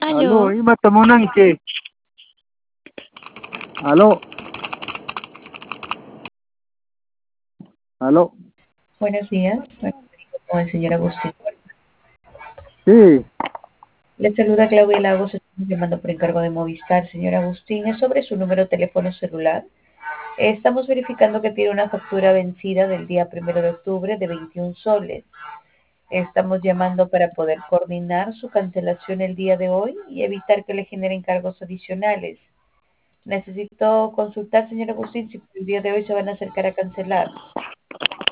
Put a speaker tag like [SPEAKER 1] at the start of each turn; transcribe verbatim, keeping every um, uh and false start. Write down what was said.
[SPEAKER 1] Aló,
[SPEAKER 2] Aló,
[SPEAKER 1] ima tamonanke. Aló, aló.
[SPEAKER 3] Buenos días, me comunico con el señor Agustín.
[SPEAKER 1] Sí,
[SPEAKER 3] Le saluda Claudia Lagos, estamos llamando por encargo de Movistar. Señor Agustín, es sobre su número de teléfono celular. Estamos verificando que tiene una factura vencida del día primero de octubre de veintiún soles. Estamos llamando para poder coordinar su cancelación el día de hoy y evitar que le generen cargos adicionales. Necesito consultar, señor Agustín, si el día de hoy se van a acercar a cancelar.